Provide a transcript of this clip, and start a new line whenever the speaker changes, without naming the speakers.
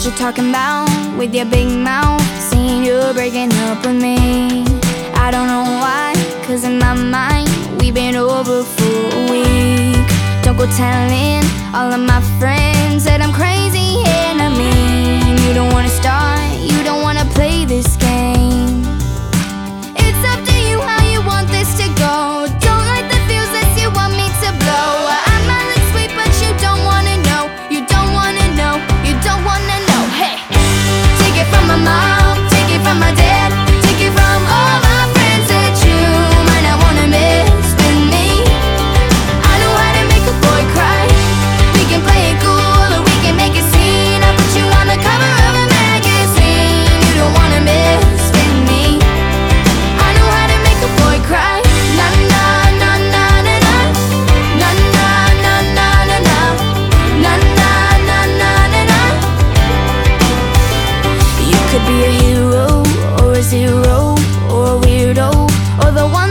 you talking about with your big mouth, saying you're breaking up with me? I don't know why, cause in my mind we've been over for a week. Don't go telling all of my friends that I'm crazy and I mean, you don't wanna start, you don't wanna play this game. It's up to you how you want this to go. Don't light the fuse that you want me to blow. I might look sweet but you don't wanna know. You don't wanna know, you don't wanna know. Hey, take it from my mom, take it from my dad, take it from all my friends that you might not wanna miss with me. I know how to make a boy cry. We can play it cool or we can make a scene. I put you on the cover of a magazine. You don't wanna miss with me. I know how to make a boy cry. Na na na na na na. Na na na na na na. Na na na na na na. You could be a hero or a zero or a weirdo or the one